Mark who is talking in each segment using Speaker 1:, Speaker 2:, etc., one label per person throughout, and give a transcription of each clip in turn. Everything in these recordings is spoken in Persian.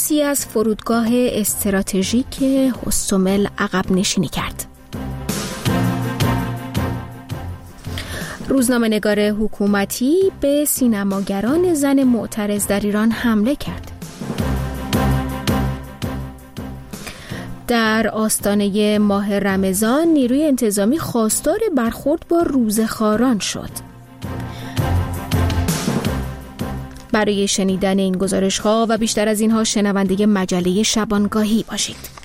Speaker 1: روسیه از فرودگاه استراتژیک هوستومل عقب نشینی کرد. روزنامه‌نگار حکومتی به سینماگران زن معترض در ایران حمله کرد. در آستانه ماه رمضان نیروی انتظامی خواستار برخورد با روزخواران شد. برای شنیدن این گزارش‌ها و بیشتر از اینها شنونده مجله شبانگاهی باشید.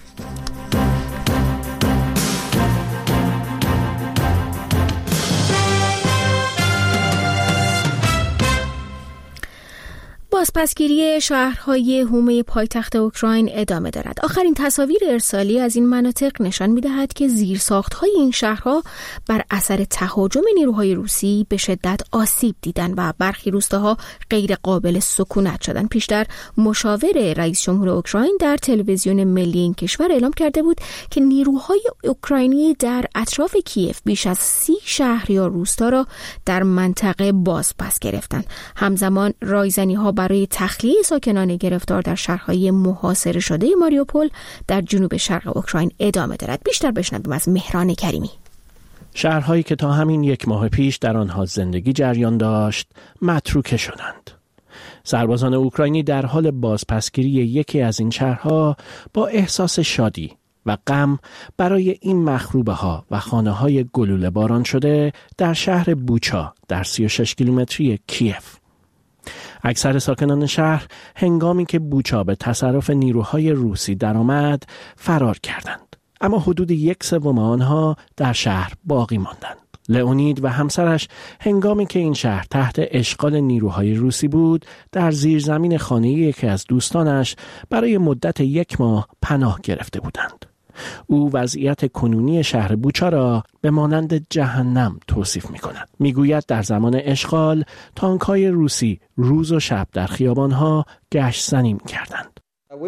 Speaker 1: بازپسگیری شهرهای حومه پایتخت اوکراین ادامه دارد. آخرین تصاویر ارسالی از این مناطق نشان می‌دهد که زیرساخت‌های این شهرها بر اثر تهاجم نیروهای روسی به شدت آسیب دیدند و برخی روستاها غیر قابل سکونت شدند. پیشتر مشاور رئیس جمهور اوکراین در تلویزیون ملی این کشور اعلام کرده بود که نیروهای اوکراینی در اطراف کیف بیش از 30 شهر یا روستا را در منطقه بازپس گرفتند. همزمان رایزنی‌ها برای تخلیه ساکنان گرفتار در شهرهای محاصره شده ماریوپول در جنوب شرق اوکراین ادامه دارد. بیشتر بشنویم از مهران کریمی.
Speaker 2: شهرهایی که تا همین یک ماه پیش در آنها زندگی جریان داشت متروکه شدند. سربازان اوکراینی در حال بازپسگیری یکی از این شهرها با احساس شادی و غم برای این مخروبه ها و خانه های گلوله باران شده در شهر بوچا در 36 کیلومتری کیف. اکثر ساکنان شهر هنگامی که بوچا به تصرف نیروهای روسی درآمد فرار کردند، اما حدود 1/3 آنها در شهر باقی ماندند. لئونید و همسرش هنگامی که این شهر تحت اشغال نیروهای روسی بود در زیرزمین خانه یکی از دوستانش برای مدت 1 ماه پناه گرفته بودند. او وضعیت کنونی شهر بوچا را به مانند جهنم توصیف می‌کند. می‌گوید در زمان اشغال تانک‌های روسی روز و شب در خیابان‌ها گشت‌زنی می‌کردند.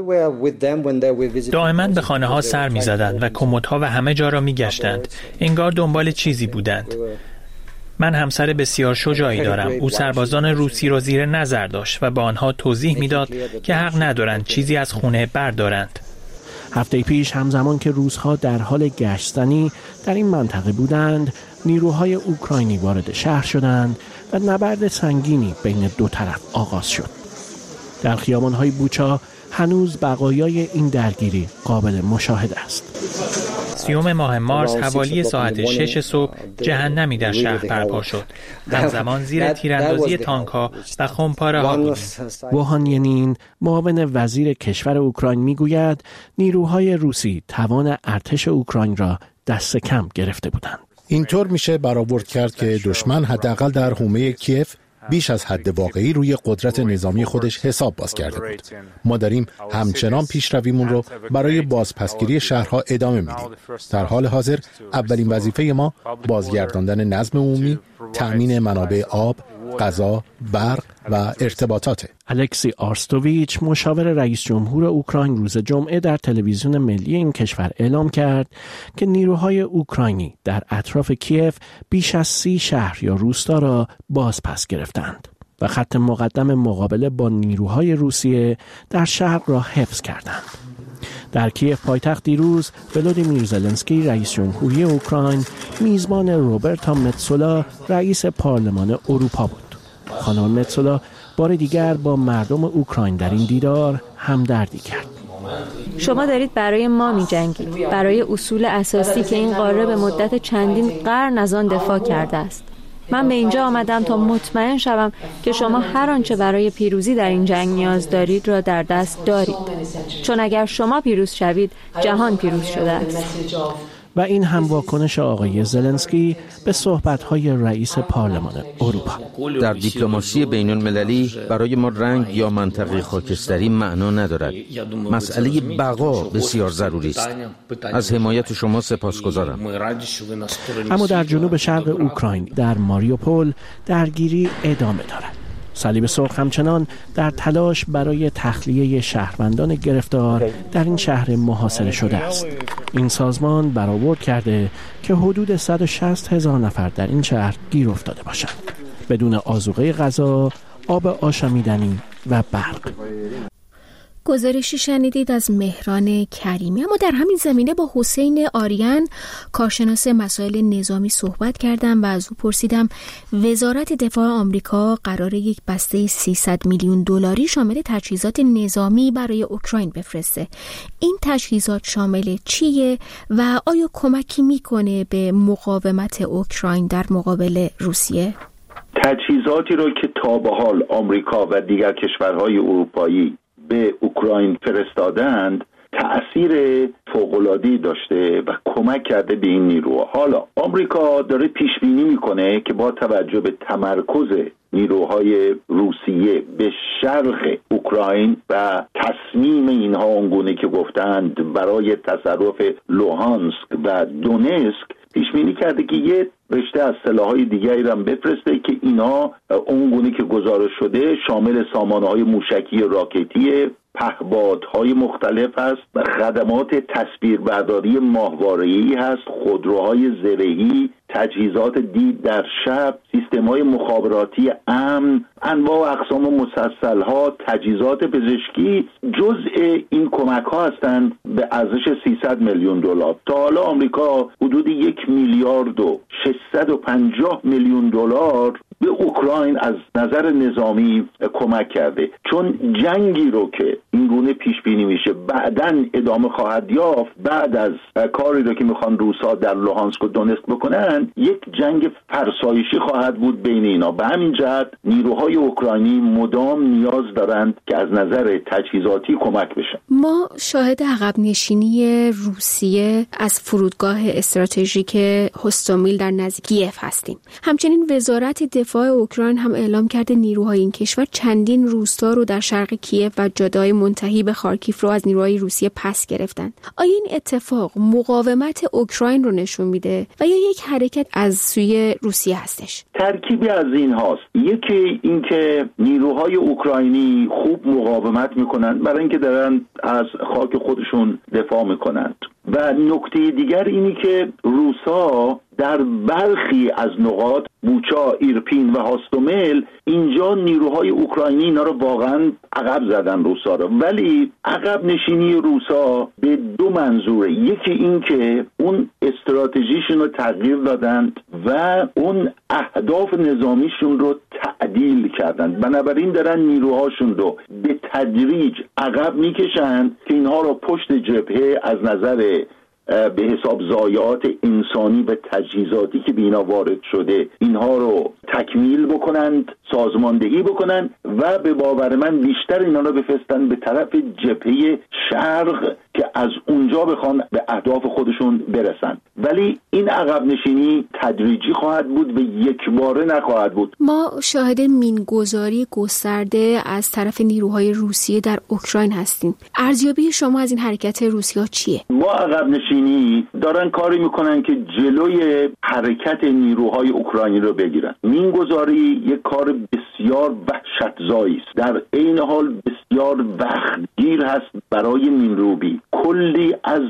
Speaker 3: دائما به خانه‌ها سر می‌زدند و کمدها و همه جا را می‌گشتند. انگار دنبال چیزی بودند. من همسر بسیار شجاعی دارم. او سربازان روسی را زیر نظر داشت و به آنها توضیح می‌داد که حق ندارند چیزی از خانه بردارند.
Speaker 2: هفته پیش همزمان که روس‌ها در حال گشت‌زنی در این منطقه بودند، نیروهای اوکراینی وارد شهر شدند و نبرد سنگینی بین دو طرف آغاز شد. در خیابان‌های بوچا هنوز بقایای این درگیری قابل مشاهده است.
Speaker 3: 30 ماه مارس حوالی ساعت 6 صبح جهنمی در شهر برپا شد. همزمان زیر تیراندازی تانک‌ها و خمپاره‌ها بودیم.
Speaker 2: ووهان ینین معاون وزیر کشور اوکراین میگوید نیروهای روسی توان ارتش اوکراین را دست کم گرفته بودند.
Speaker 4: اینطور میشه برآورد کرد که دشمن حداقل در حومه کیف بیش از حد واقعی روی قدرت نظامی خودش حساب باز کرده بود. ما داریم همچنان پیشرویمون رو برای بازپسگیری شهرها ادامه میدیم. در حال حاضر اولین وظیفه ما بازگرداندن نظم عمومی، تأمین منابع آب، غذا، برق و ارتباطاته.
Speaker 2: الکسی آرستوویچ مشاور رئیس جمهور اوکراین روز جمعه در تلویزیون ملی این کشور اعلام کرد که نیروهای اوکراینی در اطراف کیف بیش از 30 شهر یا روستا را بازپس گرفتند و خط مقدم مقابله با نیروهای روسیه در شرق را حفظ کردند. در کیف پایتخت دیروز ولودیمیر زلنسکی رئیس جمهوری اوکراین میزبان روبرتا متسولا رئیس پارلمان اروپا بود. خانم متسولا بار دیگر با مردم اوکراین در این دیدار همدردی کرد.
Speaker 5: شما دارید برای ما می جنگید، برای اصول اساسی که این قاره به مدت چندین قرن از آن دفاع کرده است. من به اینجا آمدم تا مطمئن شوم که شما هر آنچه برای پیروزی در این جنگ نیاز دارید را در دست دارید. چون اگر شما پیروز شوید، جهان پیروز شده است.
Speaker 2: و این هم واکنش آقای زلنسکی به صحبت‌های رئیس پارلمان اروپا.
Speaker 6: در دیپلماسی بین‌المللی برای ما رنگ یا منطقه خاکستری معنا ندارد. مسئله بقا بسیار ضروری است. از حمایت شما سپاسگزارم.
Speaker 2: اما در جنوب شرق اوکراین در ماریوپول درگیری ادامه دارد. صلیب سرخ همچنان در تلاش برای تخلیه شهروندان گرفتار در این شهر محاصره شده است. این سازمان برآورد کرده که حدود 160,000 نفر در این شهر گیر افتاده باشند بدون آذوقه غذا، آب آشامیدنی و برق.
Speaker 1: گزارشی شنیدید از مهران کریمی. اما در همین زمینه با حسین آریان کارشناس مسائل نظامی صحبت کردم و از او پرسیدم وزارت دفاع آمریکا قراره یک بسته 300 میلیون دلاری شامل تجهیزات نظامی برای اوکراین بفرسته. این تجهیزات شامل چیه و آیا کمکی میکنه به مقاومت اوکراین در مقابل روسیه؟
Speaker 7: تجهیزاتی رو که تا به حال آمریکا و دیگر کشورهای اروپایی به اوکراین فرستادند تأثیر فوق‌العاده‌ای داشته و کمک کرده به این نیروها. حالا آمریکا داره پیش بینی میکنه که با توجه به تمرکز نیروهای روسیه به شرق اوکراین و تصمیم اینها اونگونه که گفتند برای تصرف لوهانسک و دونسک، پیش بینی کرده که یه رشته از سلاح‌های دیگری هم بفرسته که اینا اونگونه که گزارش شده شامل سامانه‌های موشکی راکتی، پهپادهای مختلف هست و خدمات تصویربرداری ماهواره‌ای هست، خودروهای زرهی، تجهیزات دید در شب، سیستم‌های مخابراتی امن، انواع و اقسام مسلسل‌ها، تجهیزات پزشکی جزء این کمک‌ها هستند به ارزش 300 میلیون دلار. تا حالا آمریکا حدود 1 میلیارد و 650 میلیون دلار به اوکراین از نظر نظامی کمک کرده. چون جنگی رو که این گونه پیش بینی میشه بعداً ادامه خواهد یافت، بعد از کاری رو که میخوان روسا در لوهانسک و دونسک بکنن، یک جنگ فرسایشی خواهد بود بین اینا. به همین جهت نیروهای اوکراینی مدام نیاز دارند که از نظر تجهیزاتی کمک بشن.
Speaker 1: ما شاهد عقب نشینی روسیه از فرودگاه استراتژیک هوستومیل در نزدیکی کیف هستیم. همچنین وزارت دفاع اوکراین هم اعلام کرده نیروهای این کشور چندین روستا رو در شرق کیف و جاده‌های منتهی به خارکیف رو از نیروهای روسیه پس گرفتن. آیا این اتفاق مقاومت اوکراین رو نشون میده و یا یک حرکت از سوی روسیه هستش؟
Speaker 7: ترکیبی از این هاست. یکی اینکه نیروهای اوکراینی خوب مقاومت میکنن برای اینکه دارن از خاک خودشون دفاع میکنند و نکته دیگر اینی که روسا در برخی از نقاط بوچا، ایرپین و هاستومل اینجا نیروهای اوکراینی اینا رو واقعا عقب زدن روسا رو، ولی عقب نشینی روسا به دو منظوره. یکی این که اون استراتژیشون رو تغییر دادند و اون اهداف نظامیشون رو تعدیل کردند، بنابراین دارن نیروهاشون رو به تدریج عقب میکشند که اینها رو پشت جبهه از نظر به حساب ضایعات انسانی و تجهیزاتی که به اینا وارد شده اینها رو تکمیل بکنند، سازماندهی بکنند و به باور من بیشتر اینا رو بفرستن به طرف جبهه شرق که از اونجا بخوان به اهداف خودشون برسن. ولی این عقب نشینی تدریجی خواهد بود و یک باره نخواهد بود.
Speaker 1: ما شاهد مینگذاری گسترده از طرف نیروهای روسیه در اوکراین هستیم. ارزیابی شما از این حرکت روسیه چیه؟
Speaker 7: با عقب نشینی دارن کاری میکنن که جلوی حرکت نیروهای اوکراینی رو بگیرن. مینگذاری یک کار بسیار وحشتزایی است، در عین حال بسیار وقتگیر هست برای مینروبی. کلی از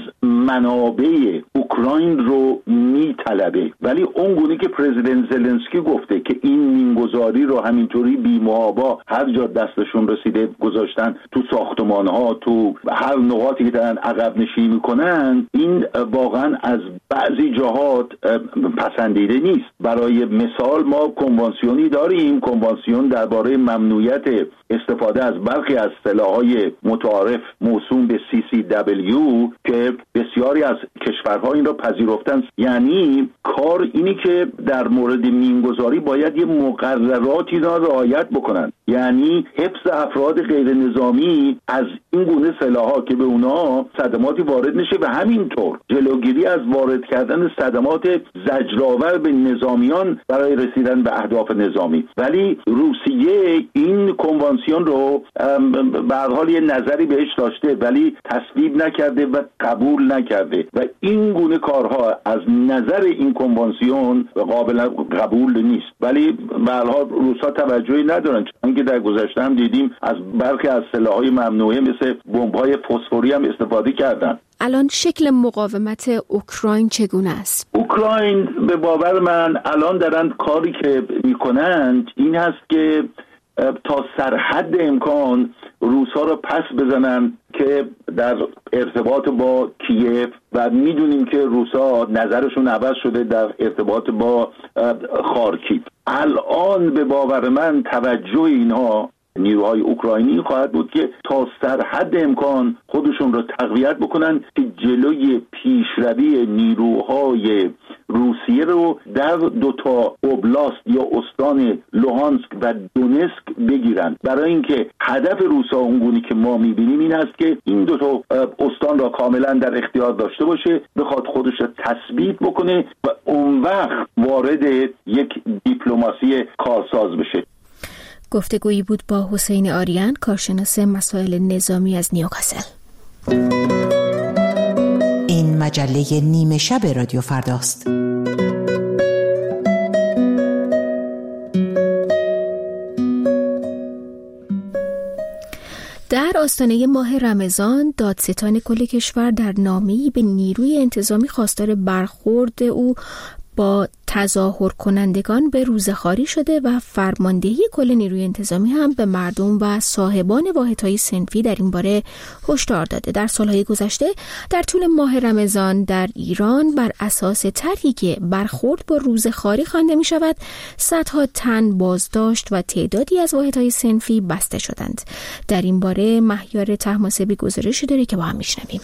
Speaker 7: منابع اوکراین رو میطلبه، ولی اونگونه که پرزیدنت زلنسکی گفته که این مینگذاری رو همینطوری بی‌محابا هر جا دستشون رسیده گذاشتن تو ساختمان‌ها، تو هر نقاطی که دارن عقب نشینی میکنن، این واقعا از بعضی جهات پسندیده نیست. برای مثال ما کنوانسیونی داریم، کنوانسیون درباره ممنوعیت استفاده از برخی از سلاح‌های متعارف موسوم به CCW که بسیاری از کشورها این را پذیرفتن. یعنی کار اینی که در مورد مینگذاری باید یه مقرراتی را رعایت بکنن، یعنی حفظ افراد غیر نظامی از این گونه سلاح‌ها که به اونا صدماتی وارد نشه و همینطور جلوگیری از وارد کردن صدمات زجرآور به نظامیان برای رسیدن به اهداف نظامی. ولی روسیه این کنوانسیون رو به هر حال یه نظری بهش داشته ولی تصویب نکرده و قبول نکرده و این گونه کارها از نظر این کنوانسیون قابل قبول نیست. ولی به هر حال روسا توجهی ندارن، چون که در گذشته هم دیدیم از برخی از سلاح‌های ممنوعه مثل بمب‌های فسفوری هم استفاده کردن.
Speaker 1: الان شکل مقاومت اوکراین چگونه است؟
Speaker 7: اوکراین به باور من الان دارن کاری که میکنند این هست که تا سرحد امکان روس‌ها رو پس بزنن که در ارتباط با کیف، و میدونیم که روس‌ها نظرشون عوض شده در ارتباط با خارکیف. الان به باور من توجه اینها نیروهای اوکراینی خواهد بود که تا سرحد امکان خودشون رو تقویت بکنن که جلوی پیشروی نیروهای روسیه رو در 2 اوبلاست یا استان لوهانسک و دونسک بگیرن. برای اینکه هدف روسا اونگونی که ما میبینیم این است که این 2 استان را کاملا در اختیار داشته باشه، بخواد خودش رو تثبیت بکنه و اون وقت وارد یک دیپلماسی کارساز بشه.
Speaker 1: گفتگویی بود با حسین آریان، کارشناس مسائل نظامی از نیوکاسل.
Speaker 8: این مجله نیمه شب رادیو فرداست.
Speaker 1: در آستانه ماه رمضان، دادستان کل کشور در نامه‌ای به نیروی انتظامی خواستار برخورد او با تظاهر کنندگان به روزخواری شده و فرماندهی کل نیروی انتظامی هم به مردم و صاحبان واحدهای صنفی در این باره هشدار داده. در سالهای گذشته در طول ماه رمضان در ایران بر اساس طرحی که برخورد با روزخواری خوانده می شود، صدها تن بازداشت و تعدادی از واحدهای صنفی بسته شدند. در این باره مهیار طهماسبی گزارشی داره که با هم میشنویم.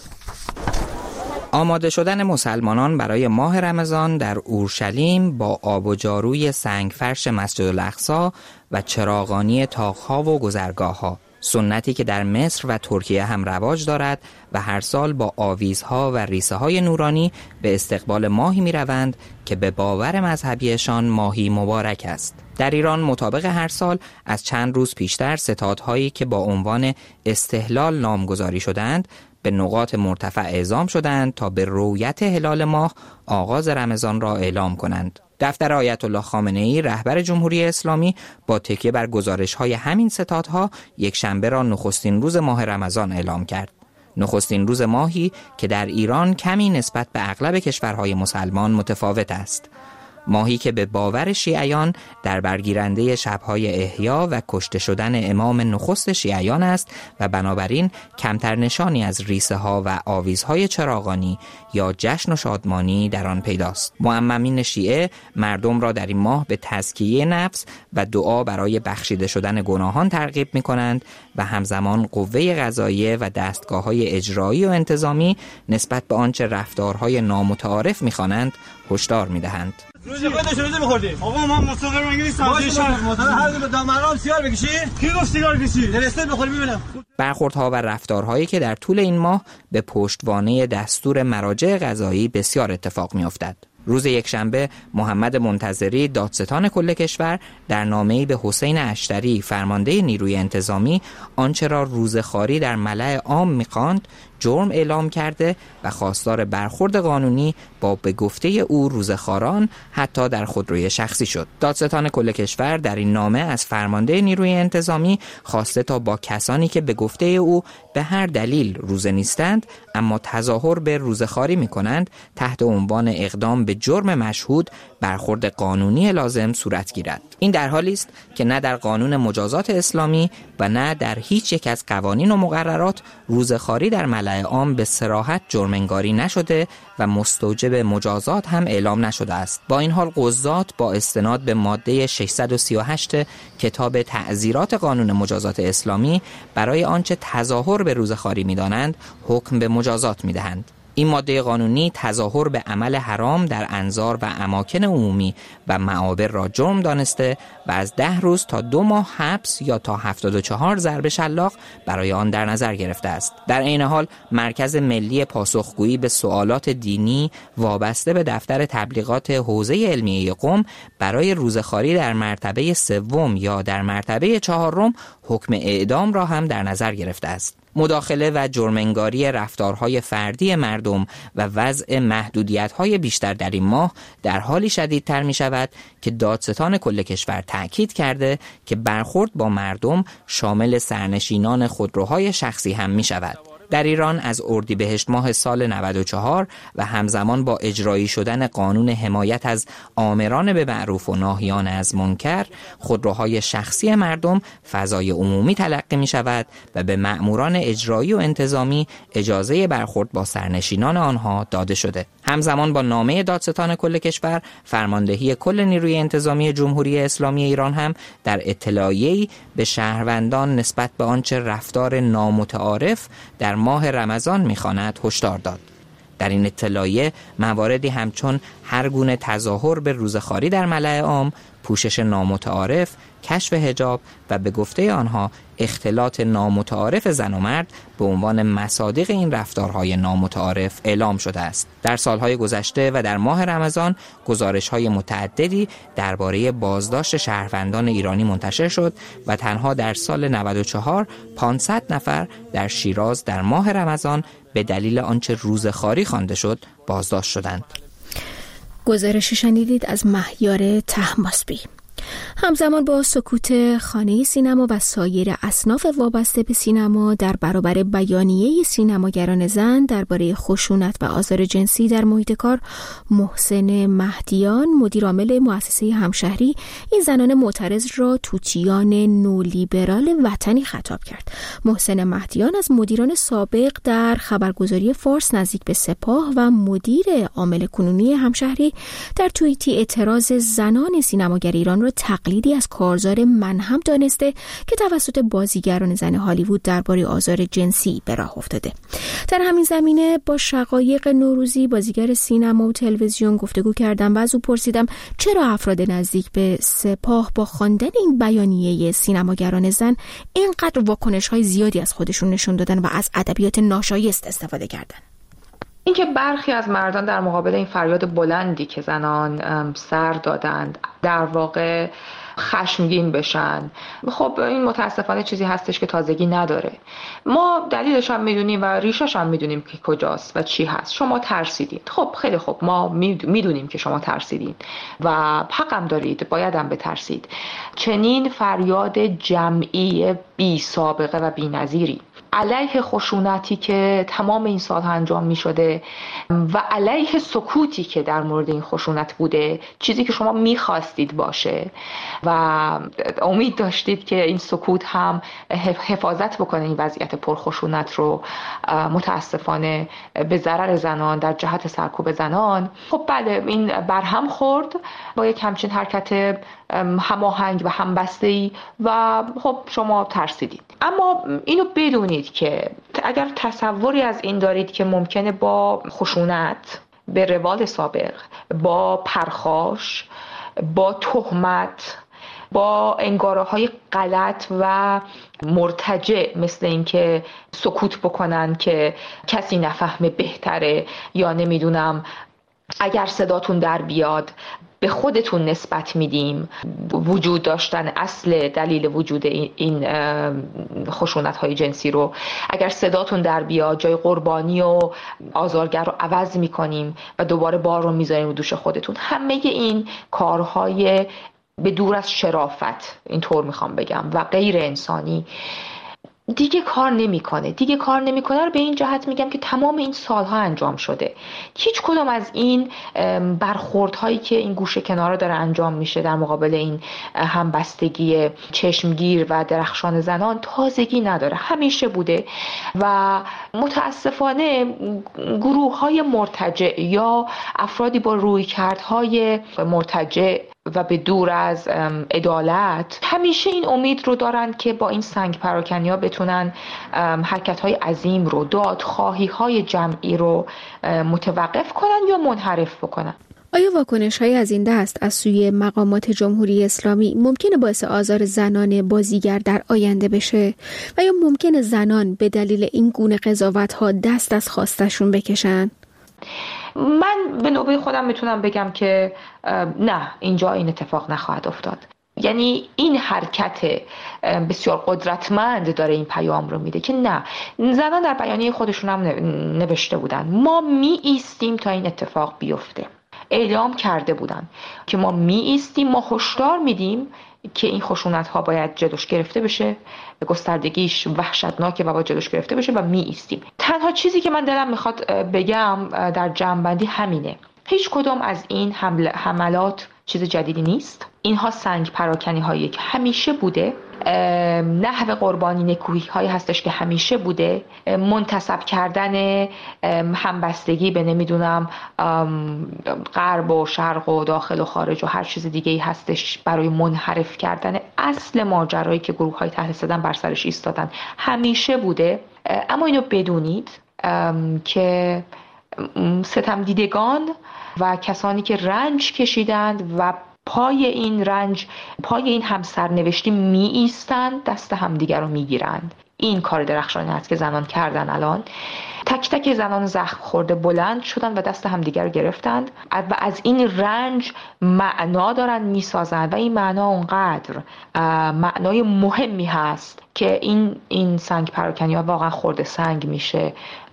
Speaker 9: آماده شدن مسلمانان برای ماه رمضان در اورشلیم با آب و جاروی سنگفرش مسجد الاقصی و چراغانی طاق‌ها و گذرگاه‌ها، سنتی که در مصر و ترکیه هم رواج دارد و هر سال با آویزها و ریسه‌های نورانی به استقبال ماهی می‌روند که به باور مذهبیشان ماهی مبارک است. در ایران مطابق هر سال از چند روز پیشتر ستادهایی که با عنوان استهلال نامگذاری شدند به نقاط مرتفع اعزام شدند تا به رؤیت هلال ماه آغاز رمضان را اعلام کنند. دفتر آیت الله خامنه‌ای رهبر جمهوری اسلامی با تکیه بر گزارش‌های همین ستادها یک شنبه را نخستین روز ماه رمضان اعلام کرد. نخستین روز ماهی که در ایران کمی نسبت به اغلب کشورهای مسلمان متفاوت است. ماهی که به باور شیعیان در برگیرنده شب‌های احیا و کشته شدن امام نخست شیعیان است و بنابراین کمتر نشانی از ریسه‌ها و آویزهای چراغانی یا جشن و شادمانی در آن پیداست. معممین شیعه مردم را در این ماه به تزکیه نفس و دعا برای بخشیده شدن گناهان ترغیب می‌کنند و همزمان قوه قضاییه و دستگاه‌های اجرایی و انتظامی نسبت به آنچه رفتارهای نامتعارف می‌خوانند هشدار می‌دهند.
Speaker 10: روزی خودش می‌خوردیم. آقا ما مسافر انگلیس سمجی شهر معتبر هر دو دامرام سیگار بکشی؟ کی گفت سیگار بکشی؟ درسته بخوری ببینم.
Speaker 9: برخوردها و رفتارهایی که در طول این ماه به پشتوانه دستور مراجع قضایی بسیار اتفاق می‌افتد. روز یکشنبه محمد منتظری دادستان کل کشور در نامه‌ای به حسین اشتری فرمانده نیروی انتظامی آنچه را روزخواری در ملأ عام می‌خواند جرم اعلام کرده و خواستار برخورد قانونی با به گفته او روزخواران حتی در خودروی شخصی شد. دادستان کل کشور در این نامه از فرمانده نیروی انتظامی خواسته تا با کسانی که به گفته او به هر دلیل روزه نیستند اما تظاهر به روزخواری می‌کنند تحت عنوان اقدام به جرم مشهود برخورد قانونی لازم صورت گیرد. این در حالی است که نه در قانون مجازات اسلامی و نه در هیچ یک از قوانین و مقررات روزخواری در ملأ عام به صراحت جرم انگاری نشده و مستوجب مجازات هم اعلام نشده است. با این حال قضات با استناد به ماده 638 کتاب تعزیرات قانون مجازات اسلامی برای آنچه تظاهر به روزخواری می‌دانند حکم به مجازات می‌دهند. این ماده قانونی تظاهر به عمل حرام در انظار و اماکن عمومی و معابر را جرم دانسته و از 10 روز تا 2 ماه حبس یا تا 74 ضرب شلاق برای آن در نظر گرفته است. در عین حال مرکز ملی پاسخگویی به سوالات دینی وابسته به دفتر تبلیغات حوزه علمیه قم برای روزخواری در مرتبه 3 یا در مرتبه 4 حکم اعدام را هم در نظر گرفته است. مداخله و جرم‌انگاری رفتارهای فردی مردم و وضع محدودیت‌های بیشتر در این ماه در حالی شدیدتر می‌شود که دادستان کل کشور تأکید کرده که برخورد با مردم شامل سرنشینان خودروهای شخصی هم می‌شود. در ایران از اردیبهشت ماه سال 94 و همزمان با اجرایی شدن قانون حمایت از آمران به معروف و ناهیان از منکر، خودروهای شخصی مردم فضای عمومی تلقی می شود و به مأموران اجرایی و انتظامی اجازه برخورد با سرنشینان آنها داده شده. همزمان با نامه دادستان کل کشور، فرماندهی کل نیروی انتظامی جمهوری اسلامی ایران هم در اطلاعیه‌ای به شهروندان نسبت به آنچه رفتار نامتعارف در ماه رمضان می‌خواند هشدار داد. در این اطلاعیه مواردی همچون هر گونه تظاهر به روزخواری در ملأ عام، پوشش نامتعارف، کشف حجاب و به گفته آنها اختلاط نامتعارف زن و مرد به عنوان مصادیق این رفتارهای نامتعارف اعلام شده است. در سالهای گذشته و در ماه رمضان گزارش‌های متعددی درباره بازداشت شهروندان ایرانی منتشر شد و تنها در سال 94 500 نفر در شیراز در ماه رمضان به دلیل آنچه روزخواری خوانده شد بازداشت شدند.
Speaker 1: گزارشی شنیدید از مهیار طهماسبی. همزمان با سکوت خانه سینما و سایر اصناف وابسته به سینما در برابر بیانیه سینماگران زن درباره خشونت و آزار جنسی در محیط کار، محسن مهدیان مدیرعامل مؤسسه همشهری این زنان معترض را توتیان نولیبرال وطنی خطاب کرد. محسن مهدیان از مدیران سابق در خبرگزاری فارس نزدیک به سپاه و مدیر عامل کنونی همشهری در توییتی اعتراض زنان سینماگر ایران را تقلیدی از کارزار منهم دانسته که توسط بازیگران زن هالیوود درباره آزار جنسی به راه افتاده. در همین زمینه با شقایق نوروزی بازیگر سینما و تلویزیون گفتگو کردم و از او پرسیدم چرا افراد نزدیک به سپاه با خواندن این بیانیه سینماگران زن اینقدر واکنش‌های زیادی از خودشون نشون دادن و از ادبیات ناشایست استفاده کردن.
Speaker 11: اینکه برخی از مردان در مقابل این فریاد بلندی که زنان سر دادند در واقع خشمگین بشن، خب این متاسفانه چیزی هستش که تازگی نداره. ما دلیلش هم میدونیم و ریشش هم میدونیم که کجاست و چی هست. شما ترسیدید. خب خیلی خوب، ما میدونیم که شما ترسیدید و حقم دارید، بایدم بترسید. چنین فریاد جمعی بی سابقه و بی نظیری علیه خشونتی که تمام این سال انجام می شده و علیه سکوتی که در مورد این خشونت بوده، چیزی که شما می خواستید باشه و امید داشتید که این سکوت هم حفاظت بکنه این وضعیت پرخشونت رو، متاسفانه به ضرر زنان در جهت سرکوب زنان. خب بله، این برهم خورد با یک همچین حرکت هماهنگ و همبسته‌ای و خب شما ترسیدید. اما اینو بدونید که اگر تصوری از این دارید که ممکنه با خشونت، به روال سابق، با پرخاش، با تهمت، با انگاره‌های غلط و مرتجع مثل این که سکوت بکنن که کسی نفهمه بهتره، یا نمیدونم اگر صداتون در بیاد به خودتون نسبت میدیم، وجود داشتن اصل دلیل وجود این خشونت‌های جنسی رو، اگر صداتون در بیاد جای قربانی و آزارگر رو عوض میکنیم و دوباره بار رو میذاریم رو دوش خودتون. همه این کارهای به دور از شرافت، اینطور میخوام بگم، و غیر انسانی دیگه کار نمیکنه رو به این جهت میگم که تمام این سالها انجام شده. هیچ کدوم از این برخوردهایی که این گوشه کنارا داره انجام میشه در مقابل این همبستگی چشمگیر و درخشان زنان تازگی نداره، همیشه بوده و متاسفانه گروه‌های مرتجع یا افرادی با رویکردهای مرتجع و به دور از عدالت همیشه این امید رو دارن که با این سنگ پراکنی‌ها بتونن حرکت‌های عظیم رو، دادخواهی‌های جمعی رو متوقف کنن یا منحرف بکنن.
Speaker 1: آیا واکنش‌های از این دست از سوی مقامات جمهوری اسلامی ممکنه باعث آزار زنان بازیگر در آینده بشه و یا ممکنه زنان به دلیل این گونه قضاوت‌ها دست از خواستشون بکشن؟
Speaker 11: من به نوبه خودم میتونم بگم که نه، اینجا این اتفاق نخواهد افتاد. یعنی این حرکت بسیار قدرتمند داره این پیام رو میده که نه، زنان در بیانیه خودشون هم نوشته بودن ما می ایستیم تا این اتفاق بیفته. اعلام کرده بودن که ما می ایستیم، ما هشدار میدیم که این خشونت ها باید جلوش گرفته بشه، گستردگیش وحشتناکه و باید جلوش گرفته بشه و می ایستیم. تنها چیزی که من دلم میخواد بگم در جمع‌بندی همینه: هیچ کدوم از این حملات چیز جدیدی نیست. اینها سنگ پراکنی هایی که همیشه بوده، نحو قربانی نکوهی هایی هستش که همیشه بوده، منتسب کردن همبستگی به نمیدونم غرب و شرق و داخل و خارج و هر چیز دیگه ای هستش برای منحرف کردن اصل ماجرایی که گروه های تحت ستم بر سرش ایستادن، همیشه بوده. اما اینو بدونید که ستم دیدگان و کسانی که رنج کشیدند و پای این رنج، پای این همسرنوشتی می ایستند، دست همدیگر رو می گیرند. این کار درخشانی است که زنان کردن. الان تک تک زنان زخم خورده بلند شدن و دست همدیگر رو گرفتند و از این رنج معنا دارن می سازند و این معنا اونقدر معنای مهمی هست که این سنگ پراکنی ها واقعا خورده سنگ میشه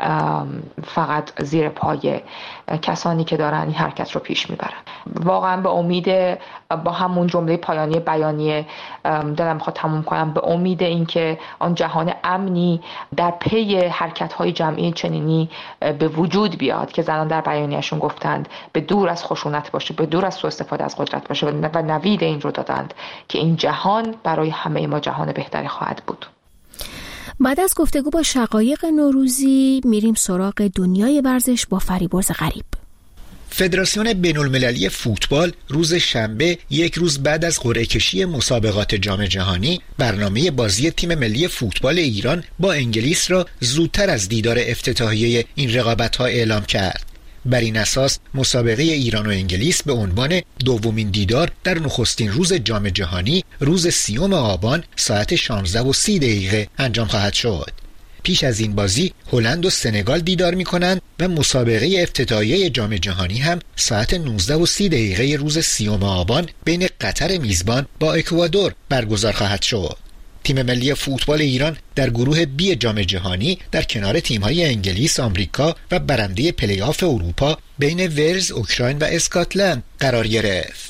Speaker 11: فقط زیر پای کسانی که دارن این حرکت رو پیش میبرن. واقعا به امید، با همون جمله پایانی بیانیه دلم میخواد تموم کنم، به امید اینکه آن جهان امنی در پی حرکت های جمعی چنینی به وجود بیاد که زنان در بیانیه‌شون گفتند به دور از خشونت باشه، به دور از سوء استفاده از قدرت باشه و نوید این رو دادند که این جهان برای همه ما جهان بهتری خواهد بود.
Speaker 1: بعد از گفتگو با شقایق نوروزی میریم سراغ دنیای ورزش با فریبرز غریب.
Speaker 12: فدراسیون بین‌المللی فوتبال روز شنبه، یک روز بعد از قرعه کشی مسابقات جام جهانی، برنامه بازی تیم ملی فوتبال ایران با انگلیس را زودتر از دیدار افتتاحیه این رقابت‌ها اعلام کرد. بر این اساس مسابقه ایران و انگلیس به عنوان دومین دیدار در نخستین روز جام جهانی روز 30 آبان ساعت 16:30 انجام خواهد شد. پیش از این بازی هلند و سنگال دیدار می‌کنند و مسابقه افتتاحیه جام جهانی هم ساعت 19:30 روز 30 آبان بین قطر میزبان با اکوادور برگزار خواهد شد. تیم ملی فوتبال ایران در گروه بی جام جهانی در کنار تیم‌های انگلیس، آمریکا و برنده پلی‌آف اروپا بین ولز، اوکراین و اسکاتلند قرار گرفت.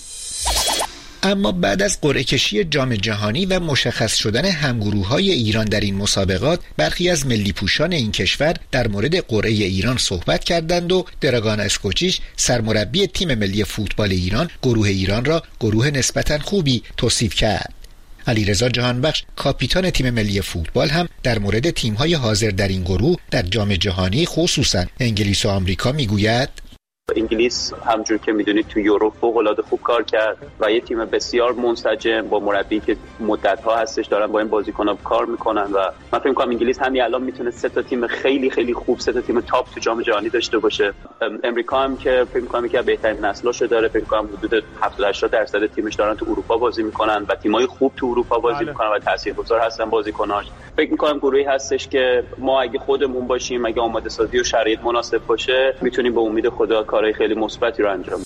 Speaker 12: اما بعد از قرعه کشی جام جهانی و مشخص شدن همگروه‌های ایران در این مسابقات، برخی از ملی پوشان این کشور در مورد قرعه ایران صحبت کردند و دراگان اسکوچیچ، سرمربی تیم ملی فوتبال ایران، گروه ایران را گروه نسبتاً خوبی توصیف کرد. علیرضا جهانبخش، کاپیتان تیم ملی فوتبال، هم در مورد تیم‌های حاضر در این گروه در جام جهانی خصوصاً انگلیس و آمریکا میگوید:
Speaker 13: انگلیس همجور که میدونید تو یورو فوق‌العاده خوب کار کرد و یه تیم بسیار منسجم با مربی که مدت‌ها هستش دارن با این بازیکن‌ها کار میکنن و من فکر می‌کنم انگلیس همین الان میتونه 3 تا تیم خیلی خیلی خوب، 3 تا تیم تاپ تو جام جهانی داشته باشه. امریکا هم که فکر می‌کنم که بهترین نسل‌هاشو داره، فکر می‌کنم حدود 70-80% تیمش دارن تو اروپا بازی میکنن و تیم‌های خوب تو اروپا بازی میکنن و تاثیرگذار هستن بازیکن‌هاش. فکر می‌کنم گروهی هستش که ما اگه خودمون باشیم، اگه آماده سازی و شرایط مناسب باشه، میتونیم به امید خدا کارهای خیلی مثبتی رو انجام.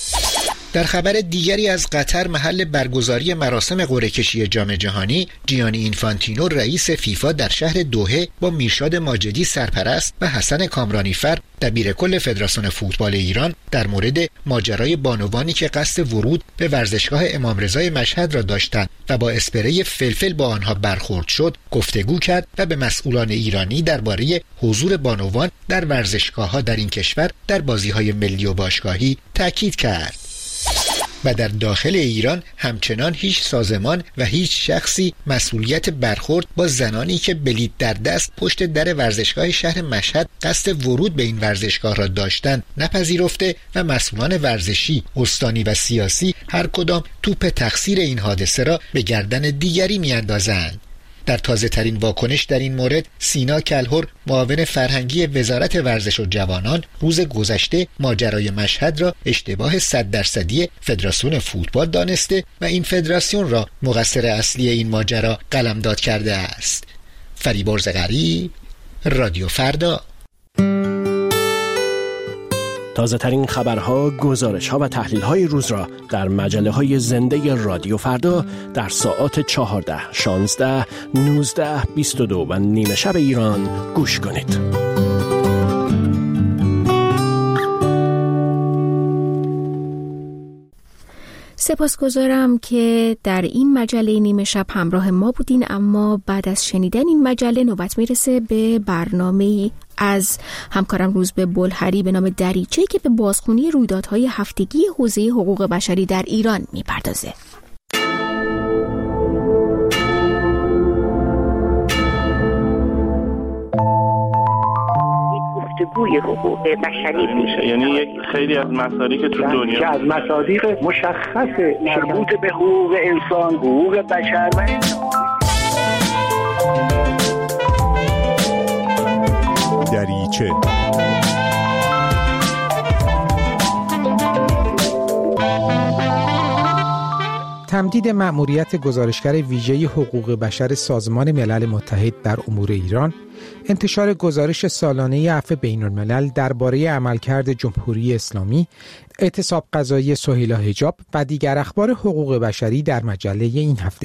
Speaker 12: در خبر دیگری از قطر، محل برگزاری مراسم قرعه کشی جام جهانی، جیانی اینفانتینو رئیس فیفا در شهر دوحه با میرشاد ماجدی سرپرست و حسن کامرانیفر دبیر کل فدراسیون فوتبال ایران در مورد ماجرای بانوانی که قصد ورود به ورزشگاه امام رضای مشهد را داشتند و با اسپری فلفل با آنها برخورد شد گفتگو کرد و به مسئولان ایرانی درباره حضور بانوان در ورزشگاه‌ها در این کشور در بازی‌های ملی و باشگاهی تاکید کرد. و در داخل ایران همچنان هیچ سازمان و هیچ شخصی مسئولیت برخورد با زنانی که بلیط در دست پشت در ورزشگاه شهر مشهد قصد ورود به این ورزشگاه را داشتند نپذیرفته و مسئولان ورزشی، استانی و سیاسی هر کدام توپ تقصیر این حادثه را به گردن دیگری میاندازند. در تازه ترین واکنش در این مورد، سینا کلهر، معاون فرهنگی وزارت ورزش و جوانان، روز گذشته ماجرای مشهد را اشتباه 100% فدراسیون فوتبال دانسته و این فدراسیون را مقصر اصلی این ماجرا قلمداد کرده است. فریبرز غریب، رادیو فردا.
Speaker 2: تازه ترین خبرها، گزارش‌ها و تحلیل‌های روز را در مجله‌های زنده رادیو فردا در ساعات 14، 16، 19، 22 و نیمه شب ایران گوش کنید.
Speaker 14: 1 2 3 4 5 6 7 8 9 10 11 12 13 14 15 16 17 18 19 20 21 22 و نیمه شب ایران گوش کنید. 1 2 3 4 5 6 7 8 9 10 11 12 13 14 15 16 17 18 19 20 21 22 و نیمه شب ایران گوش کنید.
Speaker 1: سپاسگزارم که در این مجله نیمه شب همراه ما بودین، اما بعد از شنیدن این مجله نوبت میرسه به برنامه‌ای از همکارم روزبه بلحری به نام دریچه که به بازخوانی رویدادهای هفتگی حوزه حقوق بشری در ایران میپردازه.
Speaker 14: گفتگوی حقوق بشری میشه،
Speaker 15: یعنی یک خیلی از مصادیق تو دنیا
Speaker 14: که از مصادیق مشخص مربوط به حقوق انسان، حقوق بشر و
Speaker 16: دریچه.
Speaker 17: تمدید مأموریت گزارشگر ویژه حقوق بشر سازمان ملل متحد در امور ایران، انتشار گزارش سالانه عفو بین‌الملل درباره عملکرد جمهوری اسلامی، اعتصاب قضایی سهیلا حجاب و دیگر اخبار حقوق بشری در مجله این هفته.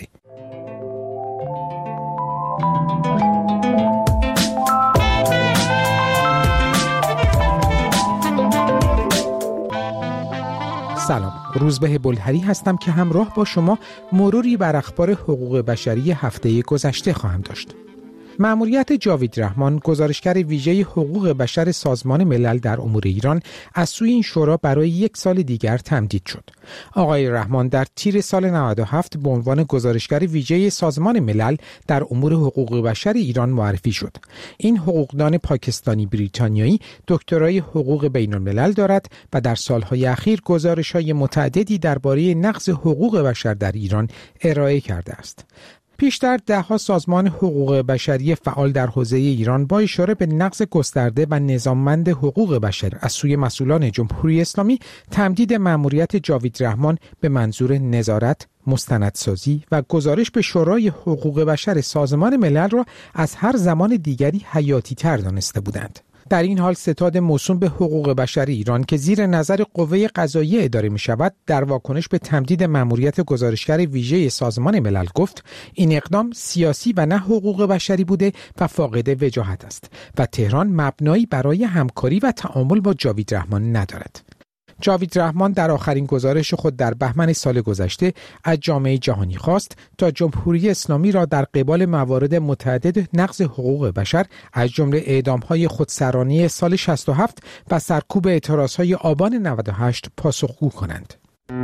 Speaker 17: سلام، روزبه بلحری هستم که همراه با شما مروری بر اخبار حقوق بشری هفته گذشته خواهم داشت. مأموریت جاوید رحمان، گزارشگر ویژه حقوق بشر سازمان ملل در امور ایران، از سوی این شورا برای 1 سال دیگر تمدید شد. آقای رحمان در تیر سال 97 به عنوان گزارشگر ویژه سازمان ملل در امور حقوق بشر ایران معرفی شد. این حقوقدان پاکستانی بریتانیایی دکترای حقوق بین الملل دارد و در سالهای اخیر گزارش‌های متعددی درباره نقض حقوق بشر در ایران ارائه کرده است. پیشتر 10 سازمان حقوق بشری فعال در حوزه ایران با اشاره به نقض گسترده و نظاممند حقوق بشر از سوی مسئولان جمهوری اسلامی تمدید مأموریت جاوید رحمان به منظور نظارت، مستندسازی و گزارش به شورای حقوق بشر سازمان ملل را از هر زمان دیگری حیاتی تر دانسته بودند. در این حال ستاد موسوم به حقوق بشر ایران که زیر نظر قوه قضاییه اداره می شود در واکنش به تمدید مأموریت گزارشگر ویژه سازمان ملل گفت این اقدام سیاسی و نه حقوق بشری بوده و فاقد وجاهت است و تهران مبنایی برای همکاری و تعامل با جاوید رحمان ندارد. جاوید رحمان در آخرین گزارش خود در بهمن سال گذشته از جامعه جهانی خواست تا جمهوری اسلامی را در قبال موارد متعدد نقض حقوق بشر از جمله اعدام‌های خودسرانه سال 67 و سرکوب اعتراض‌های آبان 98 پاسخگو کنند.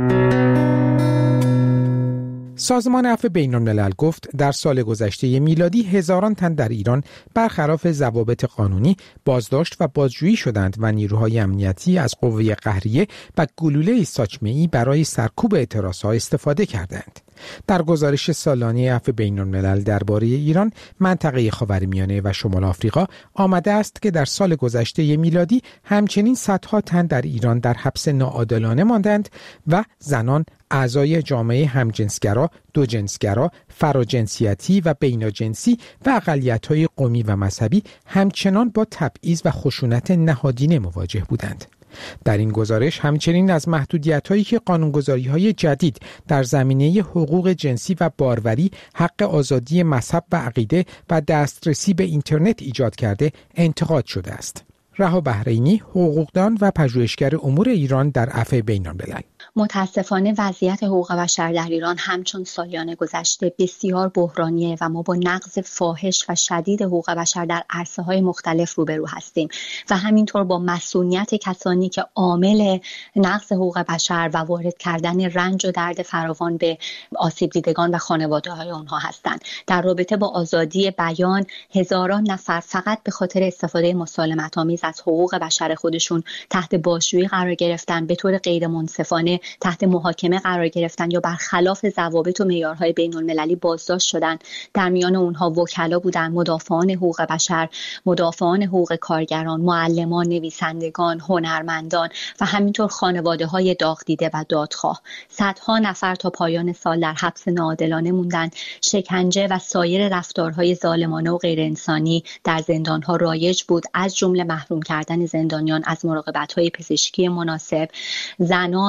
Speaker 17: سازمان عفو بین‌الملل گفت در سال گذشته میلادی هزاران تن در ایران برخلاف ضوابط قانونی بازداشت و بازجویی شدند و نیروهای امنیتی از قوه قهریه و گلوله ساچمه‌ای برای سرکوب اعتراضها استفاده کردند. در گزارش سالانه عفو بین‌الملل درباره ایران، منطقه خاورمیانه و شمال آفریقا آمده است که در سال گذشته میلادی همچنین صدها تن در ایران در حبس ناعادلانه ماندند و زنان، اعضای جامعه همجنسگرا، دوجنسگرا، فراجنسیتی و بیناجنسی و اقلیت‌های قومی و مذهبی همچنان با تبعیض و خشونت نهادینه مواجه بودند. در این گزارش همچنین از محدودیت‌هایی که قانونگذاری‌های جدید در زمینه حقوق جنسی و باروری، حق آزادی مذهب و عقیده و دسترسی به اینترنت ایجاد کرده انتقاد شده است. رها بحرینی، حقوقدان و پژوهشگر امور ایران در عفو بین‌الملل:
Speaker 18: متاسفانه وضعیت حقوق بشر در ایران همچون سالیان گذشته بسیار بحرانیه و ما با نقض فاحش و شدید حقوق بشر در عرصه‌های مختلف روبرو هستیم و همینطور با مسئولیت کسانی که عامل نقض حقوق بشر و وارد کردن رنج و درد فراوان به آسیب دیدگان و خانواده‌های آنها هستند. در رابطه با آزادی بیان، هزاران نفر فقط به خاطر استفاده مسالمت‌آمیز از حقوق بشر خودشون تحت بازجویی قرار گرفتن، به طور غیر منصفانه تحت محاکمه قرار گرفتن یا برخلاف ضوابط و معیارهای بین‌المللی بازداشت شدن. در میان اونها وکلا بودن، مدافعان حقوق بشر، مدافعان حقوق کارگران، معلمان، نویسندگان، هنرمندان و همینطور خانواده‌های داغ دیده و دادخواه. صدها نفر تا پایان سال در حبس ناعادلانه موندن. شکنجه و سایر رفتارهای ظالمانه و غیر انسانی در زندان‌ها رایج بود، از جمله محروم کردن زندانیان از مراقبت‌های پزشکی مناسب. زنان و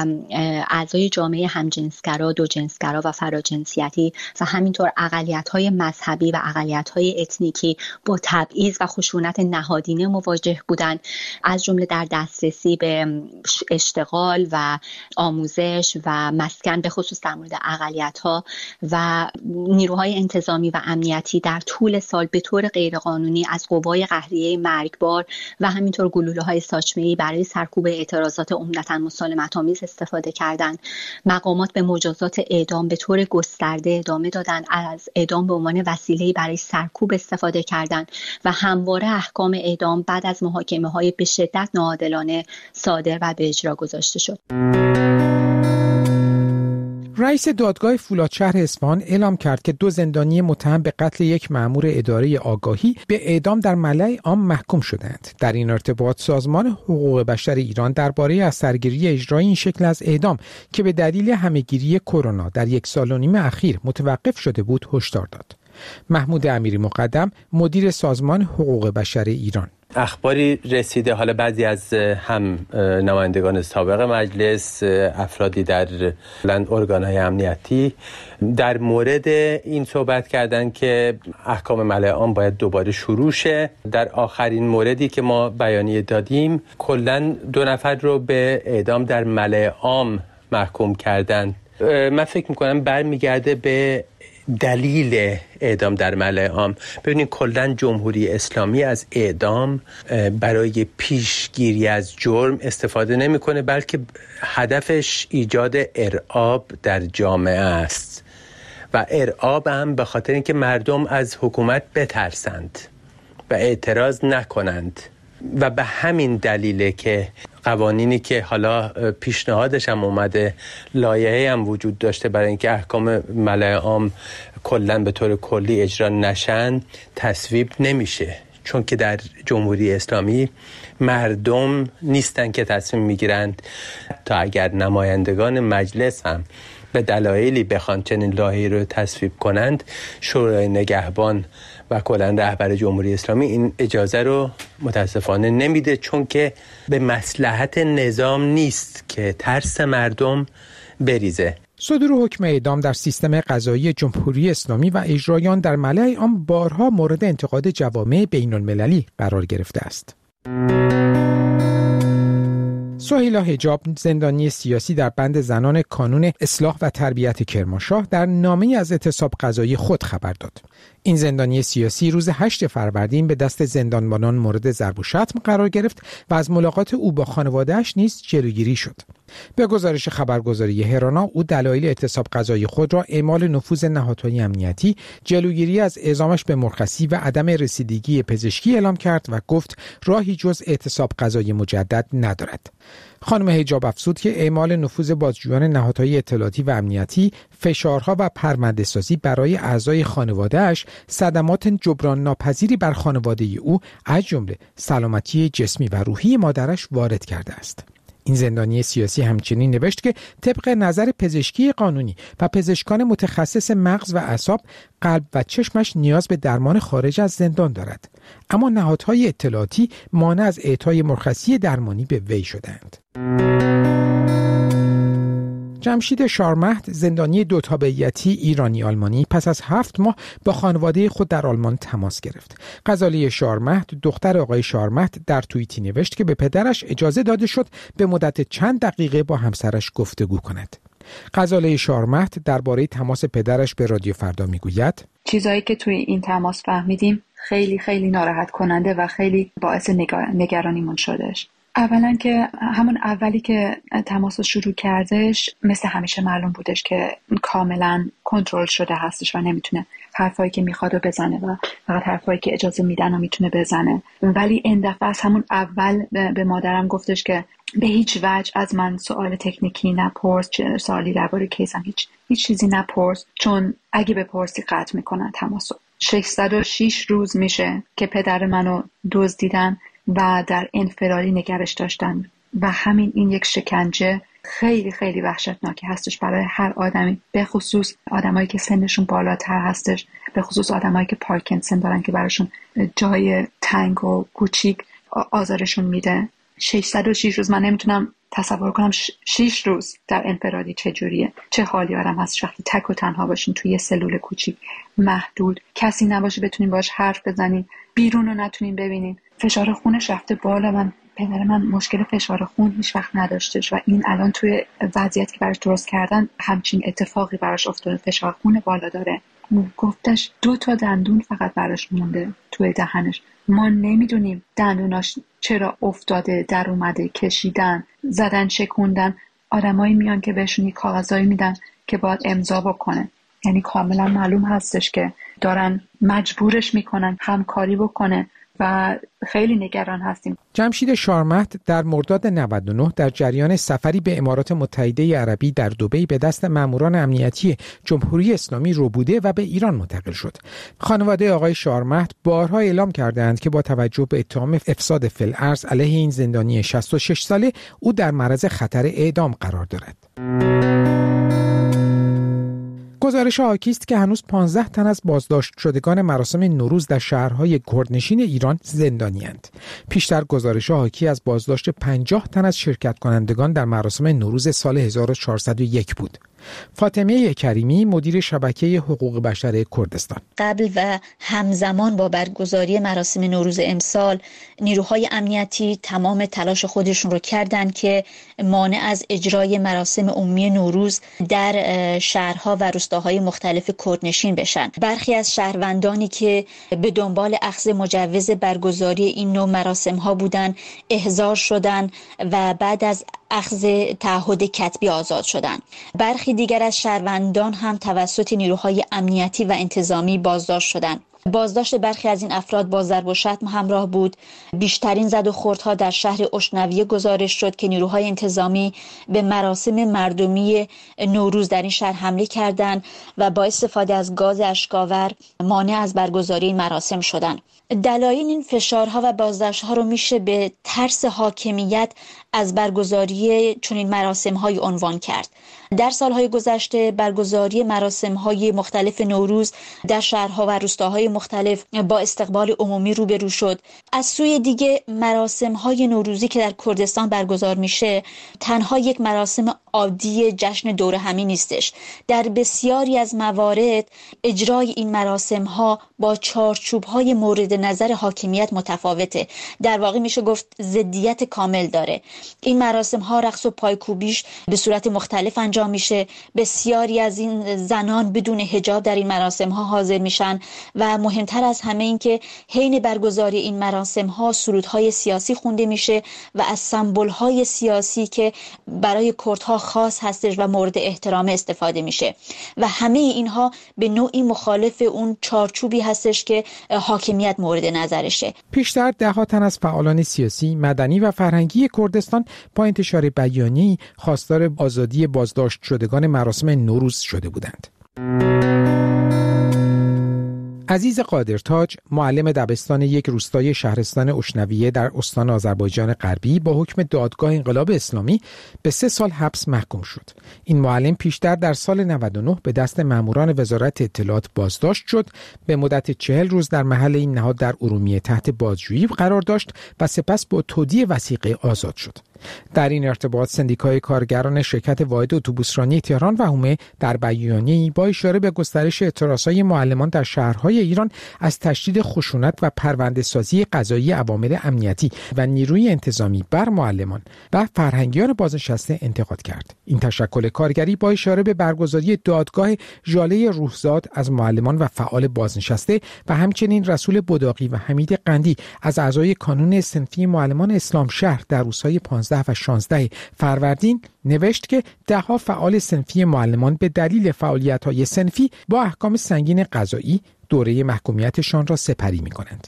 Speaker 18: و اعضای جامعه همجنسگرا، دوجنسگرا و فراجنسیتی و همینطور اقلیت‌های مذهبی و اقلیت‌های اتنیکی با تبعیض و خشونت نهادینه مواجه بودند، از جمله در دسترسی به اشتغال و آموزش و مسکن، به خصوص در مورد اقلیت‌ها. و نیروهای انتظامی و امنیتی در طول سال به طور غیرقانونی از قوای قهریه مرگبار و همینطور گلوله‌های ساچمه‌ای برای سرکوب اعتراضات عمدتاً مسالمت‌آمیز استفاده کردند. مقامات به مجازات اعدام به طور گسترده ادامه دادند، از اعدام به عنوان وسیله‌ای برای سرکوب استفاده کردند و همواره احکام اعدام بعد از محاکمه‌های به شدت ناعادلانه صادر و به اجرا گذاشته شد.
Speaker 17: رئیس دادگاه فولادشهر اصفهان اعلام کرد که 2 زندانی متهم به قتل یک مأمور اداره آگاهی به اعدام در ملأ عام محکوم شدند. در این ارتباط سازمان حقوق بشر ایران درباره از سرگیری اجرای این شکل از اعدام که به دلیل همهگیری کرونا در 1.5 سال اخیر متوقف شده بود هشدار داد. محمود امیری مقدم، مدیر سازمان حقوق بشر ایران:
Speaker 19: اخباری رسیده، حالا بعضی از هم نمایندگان سابق مجلس، افرادی در ارگان‌های امنیتی در مورد این صحبت کردن که احکام ملأ عام باید دوباره شروع شه. در آخرین موردی که ما بیانیه دادیم کلاً 2 نفر رو به اعدام در ملأ عام محکوم کردن. من فکر می‌کنم برمیگرده به دلیل اعدام در ملأ عام. ببینید کلاً جمهوری اسلامی از اعدام برای پیشگیری از جرم استفاده نمی‌کنه، بلکه هدفش ایجاد ارعاب در جامعه است و ارعاب هم به خاطر اینکه مردم از حکومت بترسند و اعتراض نکنند و به همین دلیله که قوانینی که حالا پیشنهادش هم اومده، لایحه‌ای هم وجود داشته برای اینکه احکام ملأ عام کلاً به طور کلی اجرا نشن، تصویب نمیشه، چون که در جمهوری اسلامی مردم نیستن که تصمیم میگیرند. تا اگر نمایندگان مجلس هم به دلایلی بخوان چنین لایحه‌ای رو تصویب کنند، شورای نگهبان و کلاً رهبر جمهوری اسلامی این اجازه رو متاسفانه نمیده، چون که به مصلحت نظام نیست که ترس مردم بریزه.
Speaker 17: صدور حکم اعدام در سیستم قضایی جمهوری اسلامی و اجرای آن در ملأ عام بارها مورد انتقاد جوامع بین‌المللی قرار گرفته است. سهیلا حجاب، زندانی سیاسی در بند زنان کانون اصلاح و تربیت کرمانشاه، در نامه‌ای از اعتصاب قضایی خود خبر داد. این زندانی سیاسی روز 8 فروردین به دست زندانبانان مورد ضرب و شتم قرار گرفت و از ملاقات او با خانواده‌اش نیز جلوگیری شد. به گزارش خبرگزاری هرانا، او دلایل اعتصاب قضایی خود را اعمال نفوذ نهادهای امنیتی، جلوگیری از اعزامش به مرخصی و عدم رسیدگی پزشکی اعلام کرد و گفت راهی جز اعتصاب قضایی مجدد ندارد. خانم حجاب افزود که اعمال نفوذ بازجویان نهادهای اطلاعاتی و امنیتی، فشارها و پرونده‌سازی برای اعضای خانواده‌اش صدمات جبران ناپذیری بر خانواده او از جمله سلامتی جسمی و روحی مادرش وارد کرده است. این زندانی سیاسی همچنین نوشت که طبق نظر پزشکی قانونی و پزشکان متخصص مغز و اعصاب، قلب و چشمش نیاز به درمان خارج از زندان دارد، اما نهادهای اطلاعاتی مانع از اعطای مرخصی درمانی به وی شدند. جمشید شارمهد، زندانی 2 تابعیتی ایرانی آلمانی، پس از 7 ماه با خانواده خود در آلمان تماس گرفت. غزاله شارمهد، دختر آقای شارمهد، در توییتی نوشت که به پدرش اجازه داده شد به مدت چند دقیقه با همسرش گفتگو کند. غزاله شارمهد درباره تماس پدرش به رادیو فردا میگوید:
Speaker 20: چیزایی که توی این تماس فهمیدیم خیلی خیلی ناراحت کننده و خیلی باعث نگرانیمون شدش. اولا که همون اولی که تماس شروع کردش مثل همیشه معلوم بودش که کاملا کنترل شده هستش و نمیتونه حرفایی که میخواد رو بزنه و فقط حرفایی که اجازه میدن رو میتونه بزنه. ولی این دفعه از همون اول به مادرم گفتش که به هیچ وجه از من سوال تکنیکی نپرس، سوالی درباره کیسم هیچ چیزی نپرس، چون اگه بپرسی قطع میکنن تماسو. 606 روز میشه که پدر منو دزدیدن و در انفرادی نگرش داشتن و همین این یک شکنجه خیلی خیلی وحشتناکی هستش برای هر آدمی، به خصوص آدمایی که سنشون بالاتر هستش، به خصوص آدمایی که پارکینسون دارن که براشون جای تنگ و کوچیک آزارشون میده. 606 روز من نمیتونم تصور کنم 6 روز در انفرادی چجوریه، چه حالی آدم هست وقتی تک و تنها باشین توی یه سلول کوچیک محدود، کسی نباشه بتونین باش حرف بزنین، بیرون رو نتونین ببینین. فشار خونش رفته بالا. پدر من مشکل فشار خون هیچ وقت نداشتش و این الان توی وضعیتی که براش درست کردن همچین اتفاقی براش افتاده، فشار خون بالا داره. گفتش 2 دندون فقط براش مونده توی دهنش. ما نمیدونیم دندوناش چرا افتاده، در اومده، کشیدن، زدن، شکوندن. آدمایی میان که بهشون کاغذایی میدن که باید امضا بکنه، یعنی کاملا معلوم هستش که دارن مجبورش میکنن همکاری بکنه و خیلی نگران هستیم.
Speaker 17: جمشید شارمهد در مرداد 99 در جریان سفری به امارات متحده عربی در دبی به دست ماموران امنیتی جمهوری اسلامی ربوده و به ایران منتقل شد. خانواده آقای شارمهد بارها اعلام کردند که با توجه به اتهام افساد فی‌الارض علیه این زندانی 66 ساله او در معرض خطر اعدام قرار دارد. گزارش حاکی است که هنوز 15 تن از بازداشت شدگان مراسم نوروز در شهرهای کردنشین ایران زندانی‌اند. پیشتر گزارش حاکی از بازداشت 50 تن از شرکت کنندگان در مراسم نوروز سال 1401 بود. فاطمه کریمی مدیر شبکه حقوق بشر کردستان:
Speaker 21: قبل و همزمان با برگزاری مراسم نوروز امسال نیروهای امنیتی تمام تلاش خودشون رو کردن که مانع از اجرای مراسم عمومی نوروز در شهرها و روستاهای مختلف کردنشین بشن. برخی از شهروندانی که به دنبال اخذ مجوز برگزاری این نوع مراسم ها بودن احضار شدن و بعد از اخذ تعهد کتبی آزاد شدند. برخی دیگر از شهروندان هم توسط نیروهای امنیتی و انتظامی بازداشت شدند. بازداشت برخی از این افراد با ضرب و شتم همراه بود. بیشترین زد و خوردها در شهر اشنویه گزارش شد که نیروهای انتظامی به مراسم مردمی نوروز در این شهر حمله کردند و با استفاده از گاز اشک‌آور مانع از برگزاری این مراسم شدند. دلایل این فشارها و بازداشت‌ها رو میشه به ترس حاکمیت از برگزاری چنین مراسم‌های عنوان کرد. در سالهای گذشته برگزاری مراسم‌های مختلف نوروز در شهرها و روستاهای مختلف با استقبال عمومی روبرو شد. از سوی دیگه مراسم‌های نوروزی که در کردستان برگزار میشه تنها یک مراسم عادی جشن دور همی نیستش. در بسیاری از موارد اجرای این مراسم‌ها با چارچوب‌های مورد نظر حاکمیت متفاوته. در واقع میشه گفت ضدیت کامل داره. این مراسم‌ها رقص و پایکوبیش به صورت مختلف انجام میشه. بسیاری از این زنان بدون حجاب در این مراسم‌ها حاضر میشن و مهمتر از همه این که حین برگزاری این مراسم‌ها سرودهای سیاسی خونده میشه و از سمبول‌های سیاسی که برای کردها خاص هستش و مورد احترام استفاده میشه و همه اینها به نوعی مخالف اون چارچوبی هستش که حاکمیت مورد نظرشه.
Speaker 17: پیشتر ده‌ها تن از فعالان سیاسی، مدنی و فرهنگی کردستان با انتشار بیانیه‌ای خواستار آزادی بازداشت شدگان مراسم نوروز شده بودند. عزیز قادرتاج، معلم دبستان یک روستای شهرستان اشنویه در استان آذربایجان غربی با حکم دادگاه انقلاب اسلامی به 3 سال حبس محکوم شد. این معلم پیشتر در سال 99 به دست ماموران وزارت اطلاعات بازداشت شد، به مدت 40 روز در محل این نهاد در ارومیه تحت بازجویی قرار داشت و سپس با تودیع وثیقه آزاد شد. در این ارتباط سندیکای کارگران شرکت واحد اتوبوسرانی تهران و حومه در بیانیه‌ای با اشاره به گسترش اعتراضهای معلمان در شهرهای ایران از تشدید خشونت و پرونده‌سازی قضایی عوامل امنیتی و نیروی انتظامی بر معلمان و فرهنگیان بازنشسته انتقاد کرد. این تشکل کارگری با اشاره به برگزاری دادگاه ژاله روحزاد از معلمان و فعال بازنشسته و همچنین رسول بداقی و حمید قندی از اعضای کانون صنفی معلمان اسلام شهر در روزهای 15 و 16 فروردین نوشت که 10 فعال صنفی معلمان به دلیل فعالیت‌های صنفی با احکام سنگین قضایی دوره محکومیتشان را سپری می‌کنند.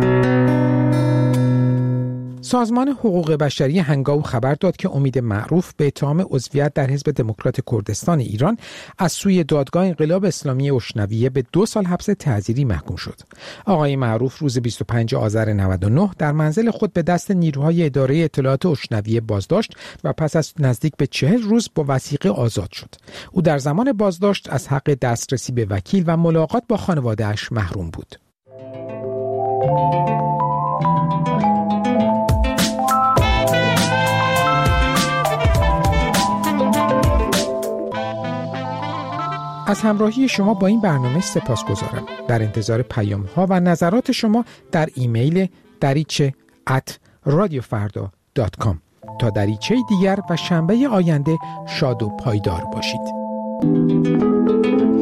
Speaker 17: سازمان حقوق بشری هنگاو خبر داد که امید معروف به اتهام عضویت در حزب دموکرات کردستان ایران از سوی دادگاه انقلاب اسلامی اشنویه به 2 سال حبس تعزیری محکوم شد. آقای معروف روز 25 آذر 99 در منزل خود به دست نیروهای اداره اطلاعات اشنویه بازداشت و پس از نزدیک به 40 روز با وثیقه آزاد شد. او در زمان بازداشت از حق دسترسی به وکیل و ملاقات با خانواده‌اش محروم بود. از همراهی شما با این برنامه سپاسگزارم. در انتظار پیام‌ها و نظرات شما در ایمیل dariche@radiofarda.com. تا دریچه دیگر و شنبه آینده شاد و پایدار باشید.